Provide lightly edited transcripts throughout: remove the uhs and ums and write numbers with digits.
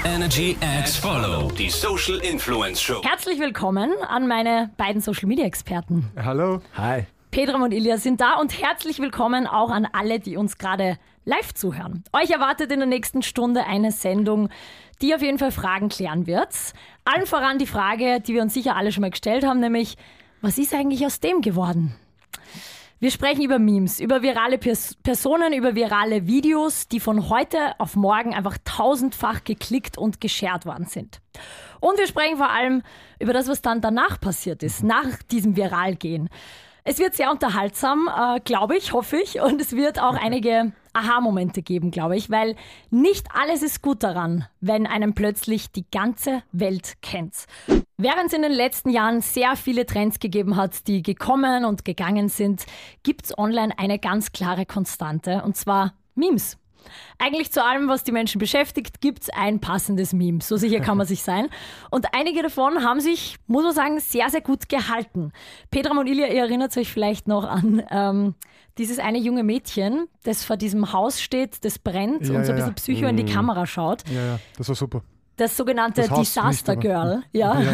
Energy X Follow, die Social Influence Show. Herzlich willkommen an meine beiden Social Media Experten. Hallo. Hi. Pedram und Ilja sind da und herzlich willkommen auch an alle, die uns gerade live zuhören. Euch erwartet in der nächsten Stunde eine Sendung, die auf jeden Fall Fragen klären wird. Allen voran die Frage, die wir uns sicher alle schon mal gestellt haben, nämlich, was ist eigentlich aus dem geworden? Wir sprechen über Memes, über virale Personen, über virale Videos, die von heute auf morgen einfach tausendfach geklickt und geshared worden sind. Und wir sprechen vor allem über das, was dann danach passiert ist, nach diesem Viralgehen. Es wird sehr unterhaltsam, glaube ich, hoffe ich. Und es wird auch einige Aha-Momente geben, glaube ich, weil nicht alles ist gut daran, wenn einem plötzlich die ganze Welt kennt. Während es in den letzten Jahren sehr viele Trends gegeben hat, die gekommen und gegangen sind, gibt es online eine ganz klare Konstante, und zwar Memes. Eigentlich zu allem, was die Menschen beschäftigt, gibt es ein passendes Meme. So sicher kann man sich sein. Und einige davon haben sich, muss man sagen, sehr, sehr gut gehalten. Pedram und Ilja, ihr erinnert euch vielleicht noch an dieses eine junge Mädchen, das vor diesem Haus steht, das brennt und so ein bisschen Psycho in die Kamera schaut. Ja, das war super. Das sogenannte Disaster Girl,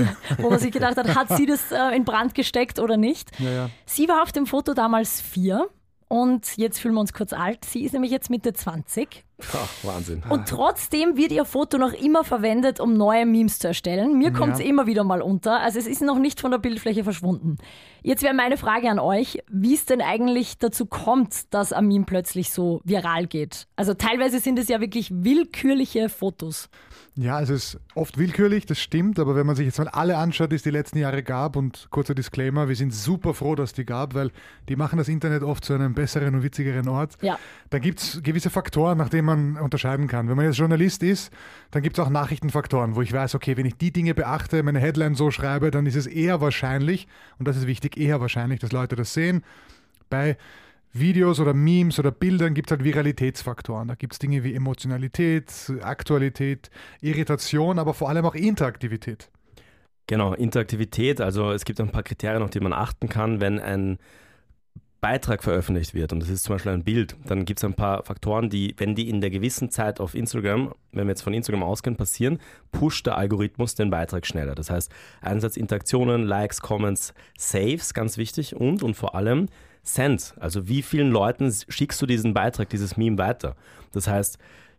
wo man sich gedacht hat sie das in Brand gesteckt oder nicht? Ja. Sie war auf dem Foto damals 4. Und jetzt fühlen wir uns kurz alt. Sie ist nämlich jetzt Mitte 20. Ach, Wahnsinn. Und trotzdem wird ihr Foto noch immer verwendet, um neue Memes zu erstellen. Mir kommt es immer wieder mal unter. Also es ist noch nicht von der Bildfläche verschwunden. Jetzt wäre meine Frage an euch, wie es denn eigentlich dazu kommt, dass ein Meme plötzlich so viral geht. Also teilweise sind es ja wirklich willkürliche Fotos. Ja, also es ist oft willkürlich, das stimmt, aber wenn man sich jetzt mal alle anschaut, die es die letzten Jahre gab, und kurzer Disclaimer, wir sind super froh, dass die gab, weil die machen das Internet oft zu einem besseren und witzigeren Ort. Ja. Da gibt es gewisse Faktoren, nach denen man unterscheiden kann. Wenn man jetzt Journalist ist, dann gibt es auch Nachrichtenfaktoren, wo ich weiß, okay, wenn ich die Dinge beachte, meine Headline so schreibe, dann ist es eher wahrscheinlich, und das ist wichtig, eher wahrscheinlich, dass Leute das sehen. Bei Videos oder Memes oder Bildern gibt es halt Viralitätsfaktoren. Da gibt es Dinge wie Emotionalität, Aktualität, Irritation, aber vor allem auch Interaktivität. Genau, Interaktivität. Also es gibt ein paar Kriterien, auf die man achten kann, wenn ein Beitrag veröffentlicht wird, und das ist zum Beispiel ein Bild, dann gibt es ein paar Faktoren, die, wenn die in der gewissen Zeit auf Instagram, wenn wir jetzt von Instagram ausgehen, passieren, pusht der Algorithmus den Beitrag schneller. Das heißt, einerseits Interaktionen, Likes, Comments, Saves, ganz wichtig, und vor allem Send. Also wie vielen Leuten schickst du diesen Beitrag, dieses Meme weiter? Das heißt,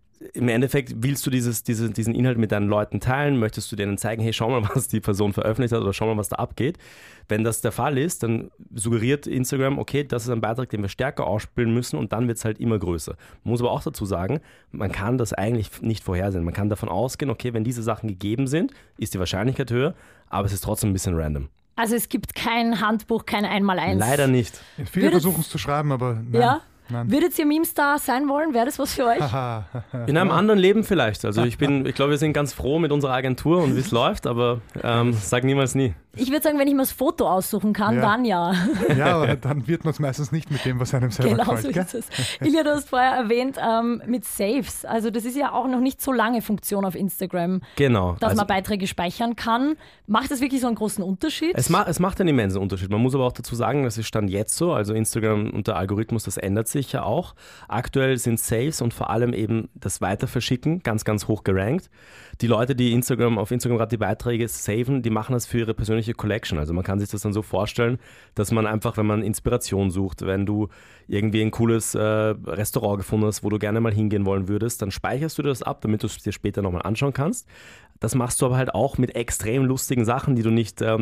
im Endeffekt willst du diesen Inhalt mit deinen Leuten teilen, möchtest du denen zeigen, hey, schau mal, was die Person veröffentlicht hat oder schau mal, was da abgeht. Wenn das der Fall ist, dann suggeriert Instagram, okay, das ist ein Beitrag, den wir stärker ausspielen müssen, und dann wird es halt immer größer. Man muss aber auch dazu sagen, man kann das eigentlich nicht vorhersehen. Man kann davon ausgehen, okay, wenn diese Sachen gegeben sind, ist die Wahrscheinlichkeit höher, aber es ist trotzdem ein bisschen random. Also es gibt kein Handbuch, kein Einmaleins. Leider nicht. Viele versuchen es zu schreiben, aber nein. Ja? Nein. Würdet ihr Meme-Star sein wollen? Wäre das was für euch? In einem anderen Leben vielleicht. Also ich glaube, wir sind ganz froh mit unserer Agentur und wie es läuft, aber sag niemals nie. Ich würde sagen, wenn ich mir das Foto aussuchen kann, dann ja. Ja, aber dann wird man es meistens nicht mit dem, was einem selber gefällt. Genau so ist es. Ilja, du hast vorher erwähnt, mit Saves. Also das ist ja auch noch nicht so lange Funktion auf Instagram, genau, dass man Beiträge speichern kann. Macht das wirklich so einen großen Unterschied? Es macht einen immensen Unterschied. Man muss aber auch dazu sagen, das ist Stand jetzt so. Also Instagram und der Algorithmus, das ändert sich ja auch. Aktuell sind Saves und vor allem eben das Weiterverschicken ganz, ganz hoch gerankt. Die Leute, die auf Instagram gerade die Beiträge saven, die machen das für ihre persönliche Collection. Also man kann sich das dann so vorstellen, dass man einfach, wenn man Inspiration sucht, wenn du irgendwie ein cooles Restaurant gefunden hast, wo du gerne mal hingehen wollen würdest, dann speicherst du das ab, damit du es dir später nochmal anschauen kannst. Das machst du aber halt auch mit extrem lustigen Sachen, die du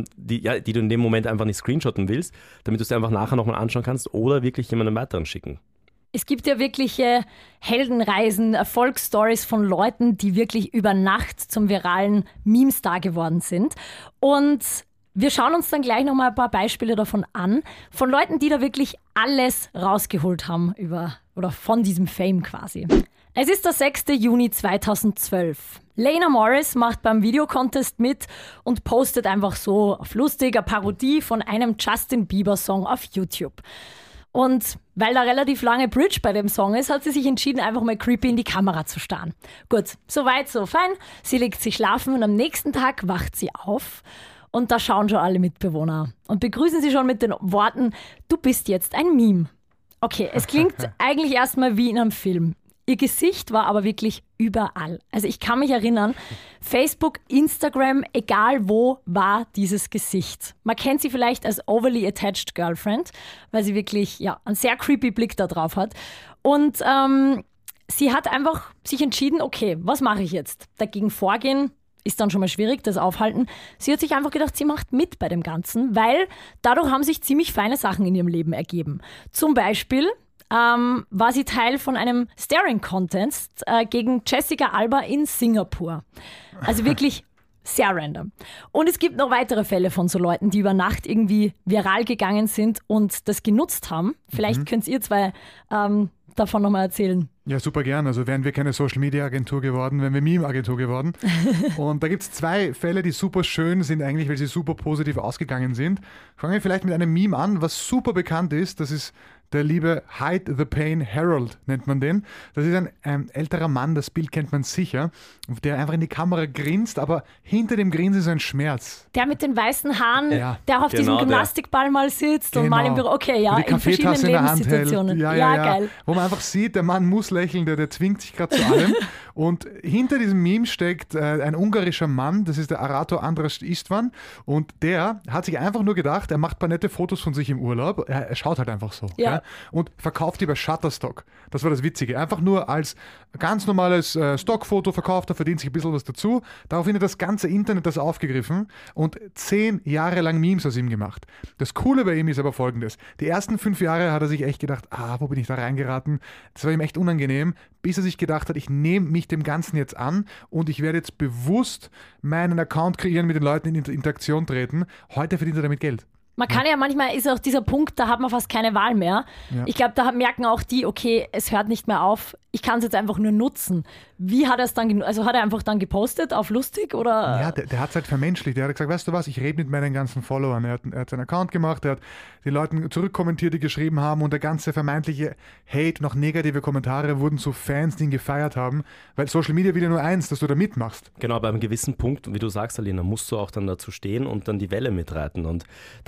du in dem Moment einfach nicht screenshotten willst, damit du es dir einfach nachher nochmal anschauen kannst oder wirklich jemandem weiteren schicken. Es gibt ja wirkliche Heldenreisen, Erfolgsstories von Leuten, die wirklich über Nacht zum viralen Meme-Star geworden sind. Und wir schauen uns dann gleich nochmal ein paar Beispiele davon an, von Leuten, die da wirklich alles rausgeholt haben von diesem Fame quasi. Es ist der 6. Juni 2012. Lena Morris macht beim Videocontest mit und postet einfach so auf lustig eine Parodie von einem Justin Bieber-Song auf YouTube. Und weil da relativ lange Bridge bei dem Song ist, hat sie sich entschieden, einfach mal creepy in die Kamera zu starren. Gut, soweit, so fein. Sie legt sich schlafen und am nächsten Tag wacht sie auf. Und da schauen schon alle Mitbewohner und begrüßen sie schon mit den Worten, du bist jetzt ein Meme. Okay, es klingt eigentlich erstmal wie in einem Film. Ihr Gesicht war aber wirklich überall. Also ich kann mich erinnern, Facebook, Instagram, egal wo, war dieses Gesicht. Man kennt sie vielleicht als overly attached girlfriend, weil sie wirklich einen sehr creepy Blick da drauf hat. Und sie hat einfach sich entschieden, okay, was mache ich jetzt? Dagegen vorgehen ist dann schon mal schwierig, das Aufhalten. Sie hat sich einfach gedacht, sie macht mit bei dem Ganzen, weil dadurch haben sich ziemlich feine Sachen in ihrem Leben ergeben. Zum Beispiel war sie Teil von einem Staring-Contest gegen Jessica Alba in Singapur. Also wirklich sehr random. Und es gibt noch weitere Fälle von so Leuten, die über Nacht irgendwie viral gegangen sind und das genutzt haben. Vielleicht könnt ihr zwei davon nochmal erzählen. Ja, super gern. Also wären wir keine Social-Media-Agentur geworden, wären wir Meme-Agentur geworden. Und da gibt es 2 Fälle, die super schön sind eigentlich, weil sie super positiv ausgegangen sind. Fangen wir vielleicht mit einem Meme an, was super bekannt ist. Das ist der liebe Hide the Pain Harold, nennt man den. Das ist ein älterer Mann, das Bild kennt man sicher, der einfach in die Kamera grinst, aber hinter dem Grinsen ist ein Schmerz. Der mit den weißen Haaren, Ja, der auf diesem Gymnastikball mal sitzt und mal im Büro. Okay, ja, in verschiedenen Lebenssituationen. Ja, geil. Wo man einfach sieht, der Mann muss lächeln, der zwingt sich gerade zu allem. Und hinter diesem Meme steckt ein ungarischer Mann, das ist der Arato Andras Istvan. Und der hat sich einfach nur gedacht, er macht ein paar nette Fotos von sich im Urlaub. Er schaut halt einfach so. Ja. Und verkauft die bei Shutterstock. Das war das Witzige. Einfach nur als ganz normales Stockfoto verkauft, er verdient sich ein bisschen was dazu. Daraufhin hat das ganze Internet das aufgegriffen und 10 Jahre lang Memes aus ihm gemacht. Das Coole bei ihm ist aber folgendes. Die ersten 5 Jahre hat er sich echt gedacht, wo bin ich da reingeraten? Das war ihm echt unangenehm, bis er sich gedacht hat, ich nehme mich dem Ganzen jetzt an und ich werde jetzt bewusst meinen Account kreieren, mit den Leuten in Interaktion treten. Heute verdient er damit Geld. Man kann ja manchmal, ist auch dieser Punkt, da hat man fast keine Wahl mehr. Ja. Ich glaube, da merken auch die, okay, es hört nicht mehr auf, ich kann es jetzt einfach nur nutzen. Wie hat er es dann, also hat er einfach dann gepostet auf lustig oder? Ja, der hat es halt vermenschlicht. Der hat gesagt, weißt du was, ich rede mit meinen ganzen Followern. Er hat seinen Account gemacht, er hat die Leute zurückkommentiert, die geschrieben haben und der ganze vermeintliche Hate, noch negative Kommentare wurden zu Fans, die ihn gefeiert haben, weil Social Media will ja nur eins, dass du da mitmachst. Genau, bei einem gewissen Punkt, wie du sagst, Alina, musst du auch dann dazu stehen und dann die Welle mitreiten und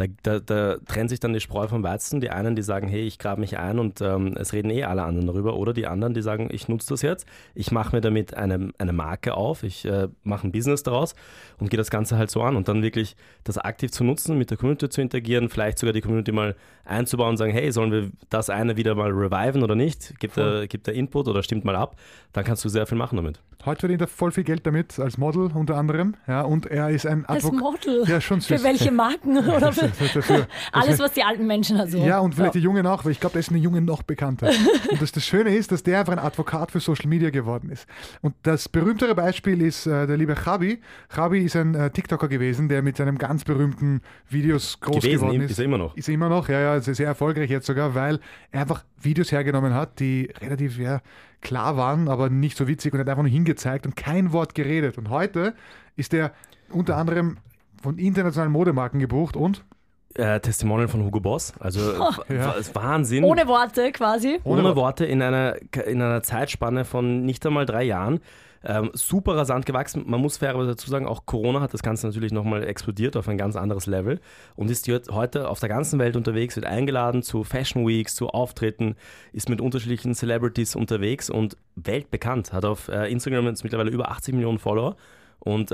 da trennt sich dann die Spreu vom Weizen. Die einen, die sagen, hey, ich grabe mich ein und es reden alle anderen darüber, oder die anderen, die sagen, ich nutze das jetzt, ich mache mir damit eine Marke auf, ich mache ein Business daraus und gehe das Ganze halt so an und dann wirklich das aktiv zu nutzen, mit der Community zu interagieren, vielleicht sogar die Community mal einzubauen und sagen, hey, sollen wir das eine wieder mal reviven oder nicht? Gibt er Input oder stimmt mal ab? Dann kannst du sehr viel machen damit. Heute verdient er voll viel Geld damit, als Model unter anderem. Ja, und er ist ein Als Model? Ja, schon süß. Für welche Marken? Oder für alles, was die alten Menschen halt so. Ja, und vielleicht die Jungen auch, weil ich glaube, da ist eine Junge noch bekannter. Und das Schöne ist, dass der einfach ein Advokat für Social Media geworden ist. Und das berühmtere Beispiel ist der liebe Chabi. Chabi ist ein TikToker gewesen, der mit seinem ganz berühmten Videos groß geworden ist. Ist er immer noch. Ist er immer noch, ja, sehr erfolgreich jetzt sogar, weil er einfach Videos hergenommen hat, die relativ, klar waren, aber nicht so witzig und hat einfach nur hingezeigt und kein Wort geredet. Und heute ist er unter anderem von internationalen Modemarken gebucht und Testimonial von Hugo Boss, also ist Wahnsinn. Ohne Worte quasi. Ohne Worte in einer Zeitspanne von nicht einmal 3 Jahren. Super rasant gewachsen. Man muss fairerweise dazu sagen, auch Corona hat das Ganze natürlich nochmal explodiert auf ein ganz anderes Level und ist heute auf der ganzen Welt unterwegs, wird eingeladen zu Fashion Weeks, zu Auftritten, ist mit unterschiedlichen Celebrities unterwegs und weltbekannt. Hat auf Instagram jetzt mittlerweile über 80 Millionen Follower. Und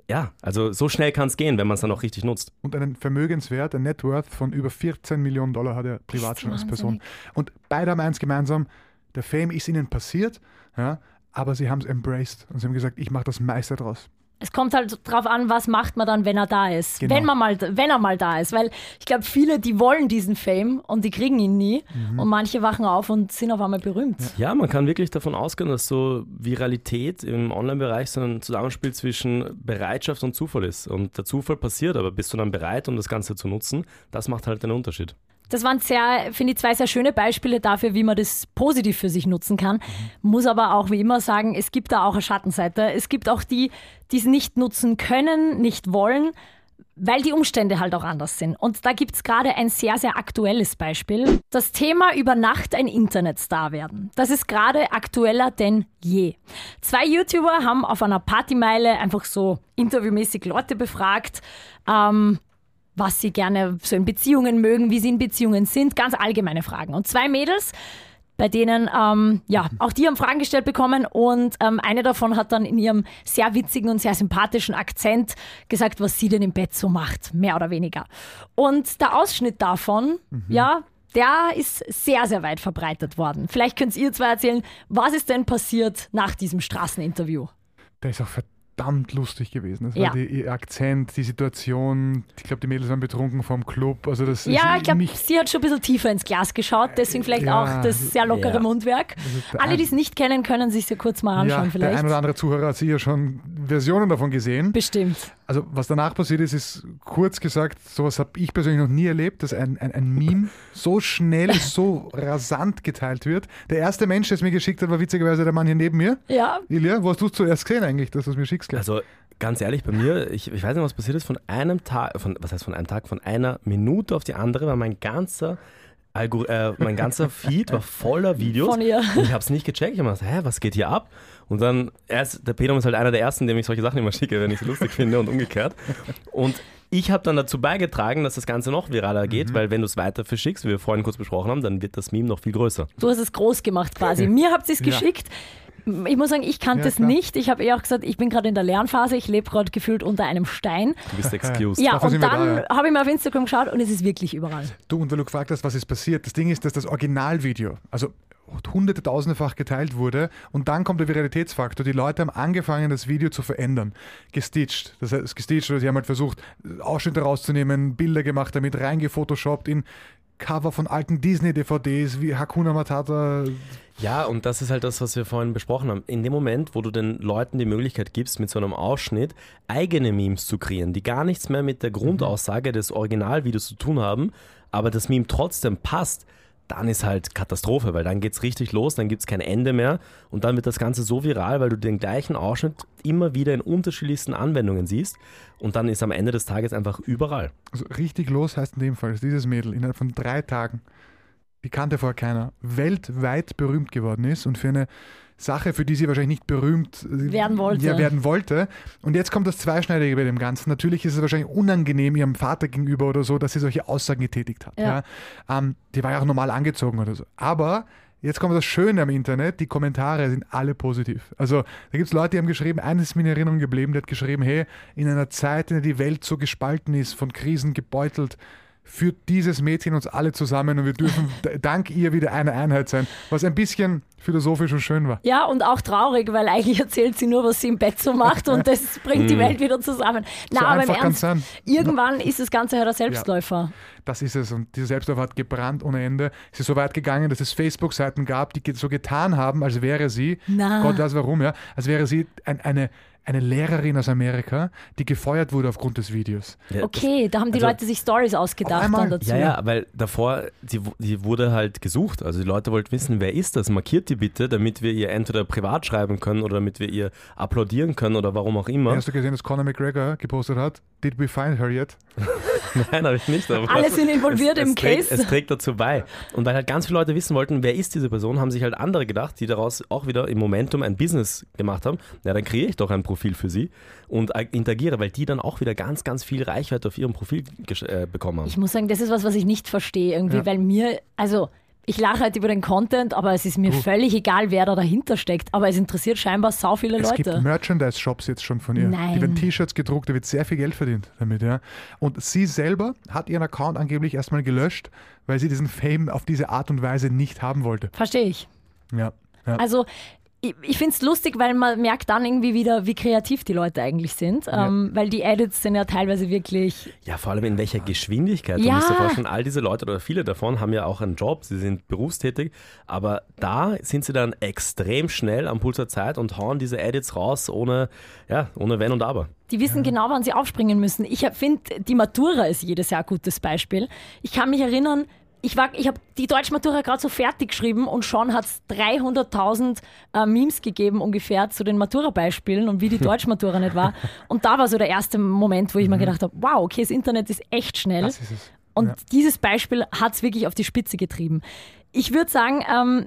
also so schnell kann es gehen, wenn man es dann auch richtig nutzt. Und einen Vermögenswert, ein Net Worth von über 14 Millionen Dollar hat er privat schon als Person. Und beide haben eins gemeinsam, der Fame ist ihnen passiert, aber sie haben es embraced und sie haben gesagt, ich mache das meiste draus. Es kommt halt drauf an, was macht man dann, wenn er da ist. Genau. Wenn er mal da ist. Weil ich glaube, viele, die wollen diesen Fame und die kriegen ihn nie. Und manche wachen auf und sind auf einmal berühmt. Ja, man kann wirklich davon ausgehen, dass so Viralität im Online-Bereich so ein Zusammenspiel zwischen Bereitschaft und Zufall ist. Und der Zufall passiert, aber bist du dann bereit, um das Ganze zu nutzen? Das macht halt den Unterschied. Das waren finde ich, 2 sehr schöne Beispiele dafür, wie man das positiv für sich nutzen kann. Muss aber auch wie immer sagen, es gibt da auch eine Schattenseite. Es gibt auch die es nicht nutzen können, nicht wollen, weil die Umstände halt auch anders sind. Und da gibt es gerade ein sehr, sehr aktuelles Beispiel. Das Thema über Nacht ein Internetstar werden. Das ist gerade aktueller denn je. 2 YouTuber haben auf einer Partymeile einfach so interviewmäßig Leute befragt, was sie gerne so in Beziehungen mögen, wie sie in Beziehungen sind, ganz allgemeine Fragen. Und 2 Mädels, bei denen, auch die haben Fragen gestellt bekommen und eine davon hat dann in ihrem sehr witzigen und sehr sympathischen Akzent gesagt, was sie denn im Bett so macht, mehr oder weniger. Und der Ausschnitt davon, der ist sehr, sehr weit verbreitet worden. Vielleicht könnt ihr zwei erzählen, was ist denn passiert nach diesem Straßeninterview? Der ist auch verdammt lustig gewesen. Das war ihr Akzent, die Situation. Ich glaube, die Mädels waren betrunken vom Club. Also das ich glaube, sie hat schon ein bisschen tiefer ins Glas geschaut, deswegen vielleicht auch das sehr lockere Mundwerk. Alle, die es nicht kennen, können sich ja kurz mal anschauen vielleicht. Der ein oder andere Zuhörer hat sicher schon Versionen davon gesehen. Bestimmt. Also was danach passiert ist kurz gesagt, sowas habe ich persönlich noch nie erlebt, dass ein Meme so schnell, so rasant geteilt wird. Der erste Mensch, der es mir geschickt hat, war witzigerweise der Mann hier neben mir. Ja. Ilja, wo hast du es zuerst gesehen eigentlich, dass du es mir schickst? Also ganz ehrlich, bei mir, ich weiß nicht, was passiert ist, von einem Tag, von einer Minute auf die andere war mein ganzer Feed war voller Videos. Von ihr. Und ich habe es nicht gecheckt. Ich habe gedacht, was geht hier ab? Und dann, der Pedro ist halt einer der Ersten, dem ich solche Sachen immer schicke, wenn ich es lustig finde und umgekehrt. Und ich habe dann dazu beigetragen, dass das Ganze noch viraler geht, weil wenn du es weiter verschickst, wie wir vorhin kurz besprochen haben, dann wird das Meme noch viel größer. Du hast es groß gemacht quasi. Mir habt ihr es geschickt. Ich muss sagen, ich kannte es nicht. Ich habe auch gesagt, ich bin gerade in der Lernphase, ich lebe gerade gefühlt unter einem Stein. Du bist excused. Ja, und dann habe ich mal auf Instagram geschaut und es ist wirklich überall. Du, und weil du gefragt hast, was ist passiert, das Ding ist, dass das Originalvideo, also hunderte, tausendefach geteilt wurde und dann kommt der Viralitätsfaktor. Die Leute haben angefangen, das Video zu verändern. Gestitcht. Das heißt, gestitcht, oder sie haben halt versucht, Ausschnitte rauszunehmen, Bilder gemacht, damit reingefotoshoppt in Cover von alten Disney-DVDs wie Hakuna Matata. Ja, und das ist halt das, was wir vorhin besprochen haben. In dem Moment, wo du den Leuten die Möglichkeit gibst, mit so einem Ausschnitt eigene Memes zu kreieren, die gar nichts mehr mit der Grundaussage des Originalvideos zu tun haben, aber das Meme trotzdem passt, dann ist halt Katastrophe, weil dann geht's richtig los, dann gibt's kein Ende mehr und dann wird das Ganze so viral, weil du den gleichen Ausschnitt immer wieder in unterschiedlichsten Anwendungen siehst und dann ist am Ende des Tages einfach überall. Also richtig los heißt in dem Fall, dass dieses Mädel innerhalb von 3 Tagen, die kannte vorher keiner, weltweit berühmt geworden ist und für eine Sache, für die sie wahrscheinlich nicht berühmt werden wollte. Und jetzt kommt das Zweischneidige bei dem Ganzen. Natürlich ist es wahrscheinlich unangenehm ihrem Vater gegenüber oder so, dass sie solche Aussagen getätigt hat. Ja. Die war ja auch normal angezogen oder so. Aber jetzt kommt das Schöne am Internet, die Kommentare sind alle positiv. Also da gibt es Leute, die haben geschrieben, eines ist mir in Erinnerung geblieben, der hat geschrieben, hey, in einer Zeit, in der die Welt so gespalten ist, von Krisen gebeutelt, führt dieses Mädchen uns alle zusammen und wir dürfen dank ihr wieder eine Einheit sein, was ein bisschen philosophisch und schön war. Ja, und auch traurig, weil eigentlich erzählt sie nur, was sie im Bett so macht und das bringt die Welt wieder zusammen. Na, so aber im Ernst, irgendwann ist das Ganze halt ein Selbstläufer. Ja, das ist es und dieser Selbstläufer hat gebrannt ohne Ende. Es ist so weit gegangen, dass es Facebook-Seiten gab, die so getan haben, als wäre sie, Gott weiß warum, als wäre sie eine Lehrerin aus Amerika, die gefeuert wurde aufgrund des Videos. Ja, okay, da haben die Leute sich Stories ausgedacht dann dazu. Ja, weil davor, die wurde halt gesucht. Also die Leute wollten wissen, wer ist das? Markiert die bitte, damit wir ihr entweder privat schreiben können oder damit wir ihr applaudieren können oder warum auch immer. Hast du gesehen, dass Conor McGregor gepostet hat? Did we find her yet? Nein, habe ich nicht. Aber alle sind involviert im Case. Es trägt dazu bei. Und weil halt ganz viele Leute wissen wollten, wer ist diese Person, haben sich halt andere gedacht, die daraus auch wieder im Momentum ein Business gemacht haben. Ja, dann kreiere ich doch ein Profil für sie und interagiere, weil die dann auch wieder ganz, ganz viel Reichweite auf ihrem Profil bekommen haben. Ich muss sagen, das ist was ich nicht verstehe irgendwie, weil ich lache halt über den Content, aber es ist mir völlig egal, wer da dahinter steckt. Aber es interessiert scheinbar sau viele Leute. Es gibt Merchandise-Shops jetzt schon von ihr. Nein. Die werden T-Shirts gedruckt, da wird sehr viel Geld verdient damit. Ja. Und sie selber hat ihren Account angeblich erstmal gelöscht, weil sie diesen Fame auf diese Art und Weise nicht haben wollte. Verstehe ich. Ja. Also ich finde es lustig, weil man merkt dann irgendwie wieder, wie kreativ die Leute eigentlich sind, weil die Edits sind ja teilweise wirklich... Ja, vor allem in welcher Geschwindigkeit. Du musst dir vorstellen, all diese Leute oder viele davon haben ja auch einen Job, sie sind berufstätig, aber da sind sie dann extrem schnell am Puls der Zeit und hauen diese Edits raus ohne Wenn und Aber. Die wissen genau, wann sie aufspringen müssen. Ich finde, die Matura ist jedes Jahr ein gutes Beispiel. Ich kann mich erinnern, ich habe die Deutschmatura gerade so fertig geschrieben und schon hat es 300.000 Memes gegeben ungefähr zu den Matura-Beispielen und wie die Deutschmatura nicht war. Und da war so der erste Moment, wo ich mir gedacht habe, wow, okay, das Internet ist echt schnell. Das ist es. Und dieses Beispiel hat es wirklich auf die Spitze getrieben. Ich würde sagen,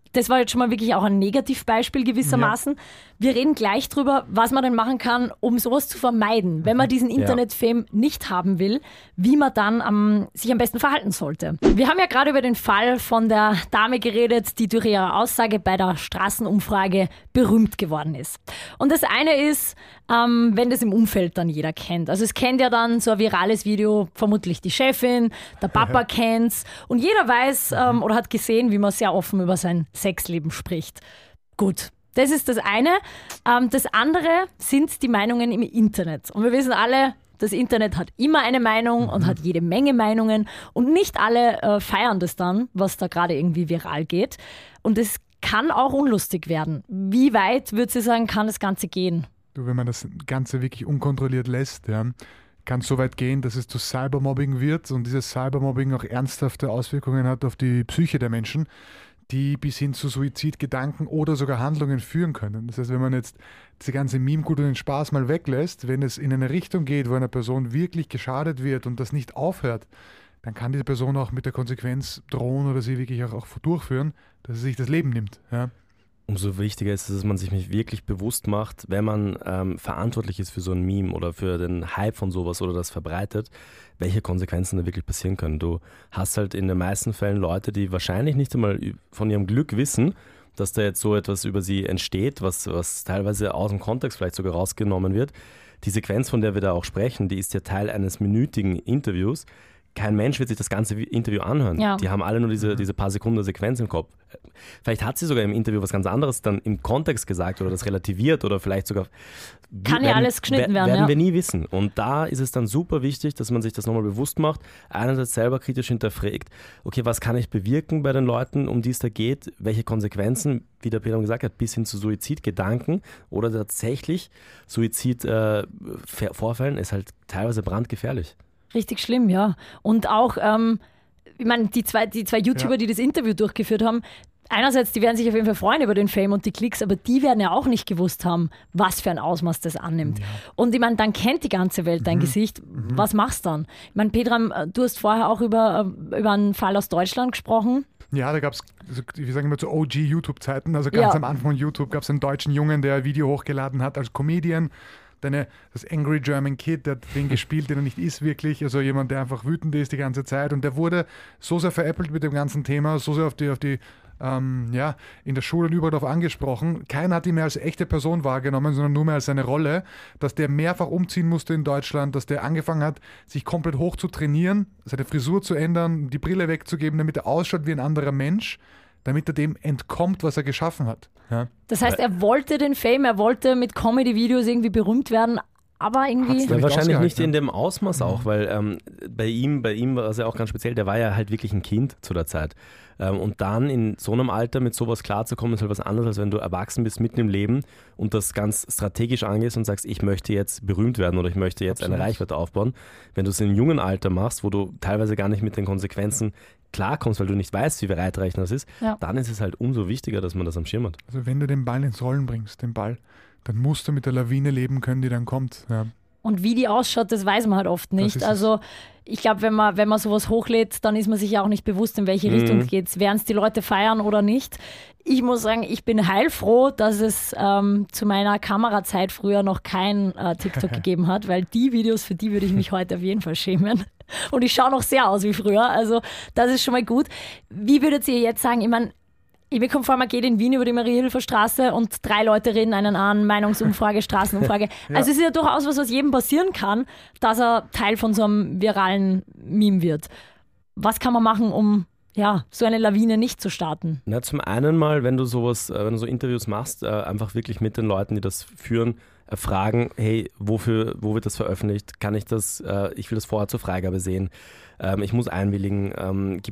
das war jetzt schon mal wirklich auch ein Negativbeispiel gewissermaßen. Wir reden gleich drüber, was man denn machen kann, um sowas zu vermeiden, wenn man diesen Internet-Fame nicht haben will, wie man dann sich am besten verhalten sollte. Wir haben ja gerade über den Fall von der Dame geredet, die durch ihre Aussage bei der Straßenumfrage berühmt geworden ist. Und das eine ist, wenn das im Umfeld dann jeder kennt. Also es kennt ja dann so ein virales Video vermutlich die Chefin, der Papa kennt's und jeder weiß oder hat gesehen, wie man sehr offen über sein Sexleben spricht. Gut, das ist das eine. Das andere sind die Meinungen im Internet. Und wir wissen alle, das Internet hat immer eine Meinung und hat jede Menge Meinungen und nicht alle feiern das dann, was da gerade irgendwie viral geht. Und es kann auch unlustig werden. Wie weit, würde Sie sagen, kann das Ganze gehen? Du, wenn man das Ganze wirklich unkontrolliert lässt, kann es so weit gehen, dass es zu Cybermobbing wird und dieses Cybermobbing auch ernsthafte Auswirkungen hat auf die Psyche der Menschen, die bis hin zu Suizidgedanken oder sogar Handlungen führen können. Das heißt, wenn man jetzt diese ganze Meme-Gut und den Spaß mal weglässt, wenn es in eine Richtung geht, wo einer Person wirklich geschadet wird und das nicht aufhört, dann kann diese Person auch mit der Konsequenz drohen oder sie wirklich auch durchführen, dass sie sich das Leben nimmt. Ja. Umso wichtiger ist es, dass man sich wirklich bewusst macht, wenn man verantwortlich ist für so ein Meme oder für den Hype von sowas oder das verbreitet, welche Konsequenzen da wirklich passieren können. Du hast halt in den meisten Fällen Leute, die wahrscheinlich nicht einmal von ihrem Glück wissen, dass da jetzt so etwas über sie entsteht, was teilweise aus dem Kontext vielleicht sogar rausgenommen wird. Die Sequenz, von der wir da auch sprechen, die ist ja Teil eines minütigen Interviews. Kein Mensch wird sich das ganze Interview anhören. Ja. Die haben alle nur diese paar Sekunden Sequenz im Kopf. Vielleicht hat sie sogar im Interview was ganz anderes dann im Kontext gesagt oder das relativiert oder vielleicht sogar... Kann ja alles geschnitten werden. Werden wir nie wissen. Und da ist es dann super wichtig, dass man sich das nochmal bewusst macht. Einerseits selber kritisch hinterfragt, okay, was kann ich bewirken bei den Leuten, um die es da geht? Welche Konsequenzen, wie der Peter gesagt hat, bis hin zu Suizidgedanken oder tatsächlich Suizidvorfällen ist halt teilweise brandgefährlich. Richtig schlimm, ja. Und auch, ich meine, die zwei YouTuber, die das Interview durchgeführt haben, einerseits, die werden sich auf jeden Fall freuen über den Fame und die Klicks, aber die werden ja auch nicht gewusst haben, was für ein Ausmaß das annimmt. Ja. Und ich meine, dann kennt die ganze Welt dein Gesicht. Was machst du dann? Ich meine, Pedram, du hast vorher auch über einen Fall aus Deutschland gesprochen. Ja, da gab es, wir sagen immer zu OG-YouTube-Zeiten, also ganz am Anfang von YouTube gab es einen deutschen Jungen, der ein Video hochgeladen hat als Comedian. Das Angry German Kid, der hat den gespielt, den er nicht ist wirklich, also jemand, der einfach wütend ist die ganze Zeit und der wurde so sehr veräppelt mit dem ganzen Thema, so sehr auf die in der Schule und überall darauf angesprochen. Keiner hat ihn mehr als echte Person wahrgenommen, sondern nur mehr als seine Rolle, dass der mehrfach umziehen musste in Deutschland, dass der angefangen hat, sich komplett hoch zu trainieren, seine Frisur zu ändern, die Brille wegzugeben, damit er ausschaut wie ein anderer Mensch, damit er dem entkommt, was er geschaffen hat. Ja. Das heißt, er wollte den Fame, er wollte mit Comedy-Videos irgendwie berühmt werden, aber irgendwie... Ja, wahrscheinlich nicht in dem Ausmaß auch, weil bei ihm war es ja auch ganz speziell, der war ja halt wirklich ein Kind zu der Zeit. Und dann in so einem Alter mit sowas klarzukommen, ist halt was anderes, als wenn du erwachsen bist mitten im Leben und das ganz strategisch angehst und sagst, ich möchte jetzt berühmt werden oder ich möchte jetzt eine Reichweite aufbauen. Wenn du es in jungen Alter machst, wo du teilweise gar nicht mit den Konsequenzen klarkommst, weil du nicht weißt, wie weitreichend das ist, dann ist es halt umso wichtiger, dass man das am Schirm hat. Also wenn du den Ball ins Rollen bringst, dann musst du mit der Lawine leben können, die dann kommt. Ja. Und wie die ausschaut, das weiß man halt oft nicht. Also ich glaube, wenn man sowas hochlädt, dann ist man sich ja auch nicht bewusst, in welche Richtung geht es. Werden es die Leute feiern oder nicht? Ich muss sagen, ich bin heilfroh, dass es zu meiner Kamerazeit früher noch kein TikTok gegeben hat, weil die Videos, für die würde ich mich heute auf jeden Fall schämen. Und ich schaue noch sehr aus wie früher, also das ist schon mal gut. Wie würdet ihr jetzt sagen, ich bekomme vor, man geht in Wien über die Marie-Hilfer-Straße und 3 Leute reden einen an, Meinungsumfrage, Straßenumfrage. Also es ist ja durchaus was jedem passieren kann, dass er Teil von so einem viralen Meme wird. Was kann man machen, um so eine Lawine nicht zu starten? Na, zum einen mal, wenn du so Interviews machst, einfach wirklich mit den Leuten, die das führen, fragen, hey, wo wird das veröffentlicht? Kann ich das, ich will das vorher zur Freigabe sehen. Ich muss einwilligen,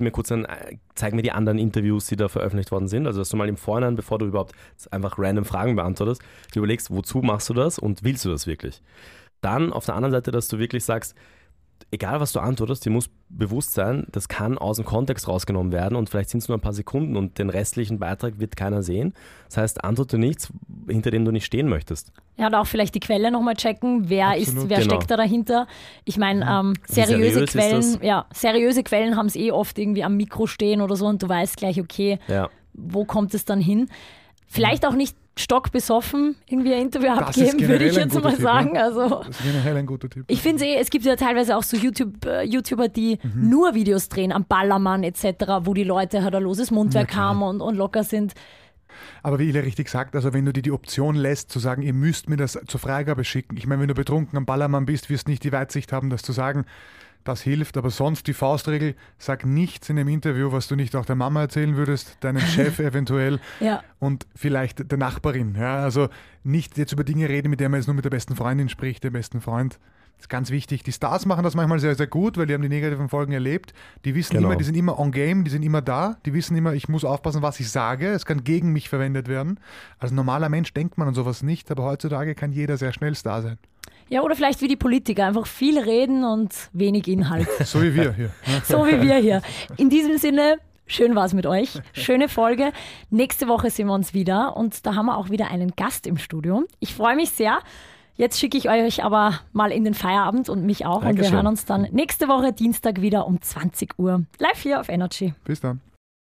zeig mir die anderen Interviews, die da veröffentlicht worden sind. Also dass du mal im Vorhinein, bevor du überhaupt einfach random Fragen beantwortest, dir überlegst, wozu machst du das und willst du das wirklich? Dann auf der anderen Seite, dass du wirklich sagst, egal was du antwortest, dir muss bewusst sein, das kann aus dem Kontext rausgenommen werden und vielleicht sind es nur ein paar Sekunden und den restlichen Beitrag wird keiner sehen. Das heißt, antworte nichts, hinter dem du nicht stehen möchtest. Ja, und auch vielleicht die Quelle nochmal checken, wer steckt da dahinter. Ich meine, seriöse Quellen haben es oft irgendwie am Mikro stehen oder so und du weißt gleich, okay, wo kommt es dann hin? Vielleicht auch nicht stockbesoffen irgendwie ein Interview Das ist abgeben, würde ich generell ein jetzt guter mal Tipp, sagen. ja. Also, Das ist generell ein guter Tipp. ich finde es gibt ja teilweise auch so YouTuber, die nur Videos drehen am Ballermann etc., wo die Leute halt ein loses Mundwerk haben und locker sind. Aber wie Ila richtig sagt, also wenn du dir die Option lässt, zu sagen, ihr müsst mir das zur Freigabe schicken. Ich meine, wenn du betrunken am Ballermann bist, wirst du nicht die Weitsicht haben, das zu sagen. Das hilft, aber sonst die Faustregel, sag nichts in dem Interview, was du nicht auch der Mama erzählen würdest, deinem Chef eventuell Ja. und vielleicht der Nachbarin. Ja? Also nicht jetzt über Dinge reden, mit denen man jetzt nur mit der besten Freundin spricht, dem besten Freund. Das ist ganz wichtig. Die Stars machen das manchmal sehr, sehr gut, weil die haben die negativen Folgen erlebt. Die wissen Genau. immer, die sind immer on game, die sind immer da. Die wissen immer, ich muss aufpassen, was ich sage. Es kann gegen mich verwendet werden. Als normaler Mensch denkt man an sowas nicht, aber heutzutage kann jeder sehr schnell Star sein. Ja, oder vielleicht wie die Politiker, einfach viel reden und wenig Inhalt. So wie wir hier. Ja. So wie wir hier. In diesem Sinne, schön war es mit euch. Schöne Folge. Nächste Woche sehen wir uns wieder und da haben wir auch wieder einen Gast im Studio. Ich freue mich sehr. Jetzt schicke ich euch aber mal in den Feierabend und mich auch. Und wir Dankeschön. hören uns dann nächste Woche Dienstag wieder um 20 Uhr. Live hier auf Energy. Bis dann.